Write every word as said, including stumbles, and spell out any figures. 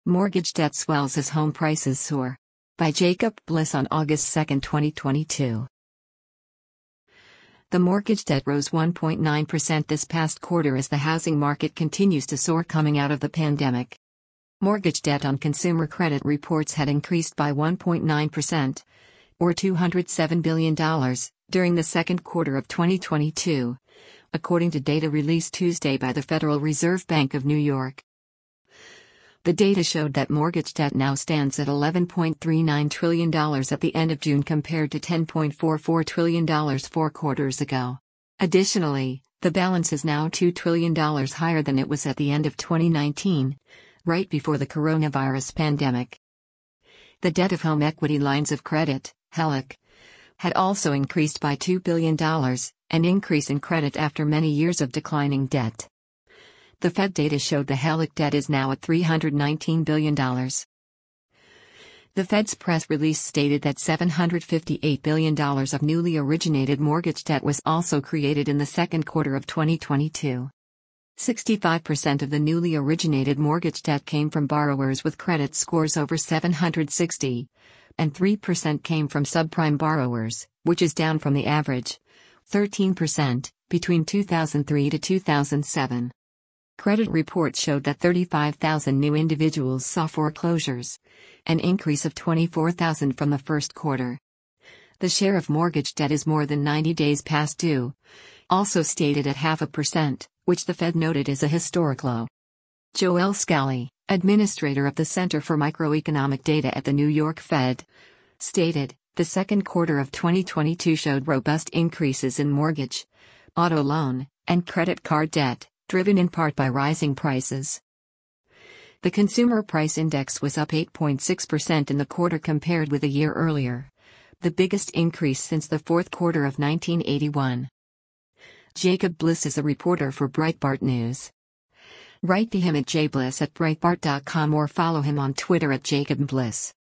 Mortgage debt swells as home prices soar. By Jacob Bliss on August second, twenty twenty-two. The mortgage debt rose one point nine percent this past quarter as the housing market continues to soar coming out of the pandemic. Mortgage debt on consumer credit reports had increased by one point nine percent, or two hundred seven billion dollars, during the second quarter of twenty twenty-two, according to data released Tuesday by the Federal Reserve Bank of New York. The data showed that mortgage debt now stands at eleven point three nine trillion dollars at the end of June compared to ten point four four trillion dollars four quarters ago. Additionally, the balance is now two trillion dollars higher than it was at the end of twenty nineteen, right before the coronavirus pandemic. The debt of home equity lines of credit, H E L C, had also increased by two billion dollars, an increase in credit after many years of declining debt. The Fed data showed the H E L C debt is now at three hundred nineteen billion dollars. The Fed's press release stated that seven hundred fifty-eight billion dollars of newly originated mortgage debt was also created in the second quarter of twenty twenty-two. sixty-five percent of the newly originated mortgage debt came from borrowers with credit scores over seven hundred sixty, and three percent came from subprime borrowers, which is down from the average, thirteen percent, between two thousand three to two thousand seven. Credit reports showed that thirty-five thousand new individuals saw foreclosures, an increase of twenty-four thousand from the first quarter. The share of mortgage debt is more than ninety days past due, also stated at half a percent, which the Fed noted is a historic low. Joel Scally, administrator of the Center for Microeconomic Data at the New York Fed, stated, the second quarter of twenty twenty-two showed robust increases in mortgage, auto loan, and credit card debt, driven in part by rising prices. The Consumer Price Index was up eight point six percent in the quarter compared with a year earlier, the biggest increase since the fourth quarter of nineteen eighty-one. Jacob Bliss is a reporter for Breitbart News. Write to him at jbliss at breitbart dot com or follow him on Twitter at Jacob Bliss.